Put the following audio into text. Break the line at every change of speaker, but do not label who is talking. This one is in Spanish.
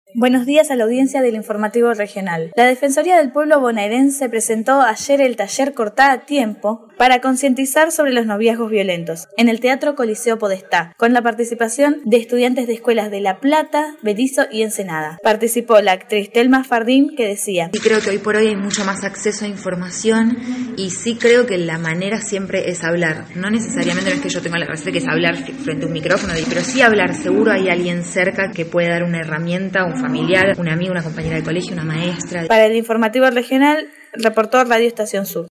Buenos días a la audiencia del Informativo Regional. La Defensoría del Pueblo bonaerense presentó ayer el taller Cortá a Tiempo para concientizar sobre los noviazgos violentos en el Teatro Coliseo Podestá, con la participación de estudiantes de escuelas de La Plata, Berisso y Ensenada. Participó la actriz Telma Fardín, que decía:
Sí, creo que hoy por hoy hay mucho más acceso a información y sí creo que la manera siempre es hablar. No necesariamente no es que yo tenga la receta que es hablar frente a un micrófono, pero sí hablar. Seguro hay alguien cerca que puede dar una herramienta, un familiar, un amigo, una compañera de colegio, una maestra.
Para el Informativo Regional, reportó Radio Estación Sur.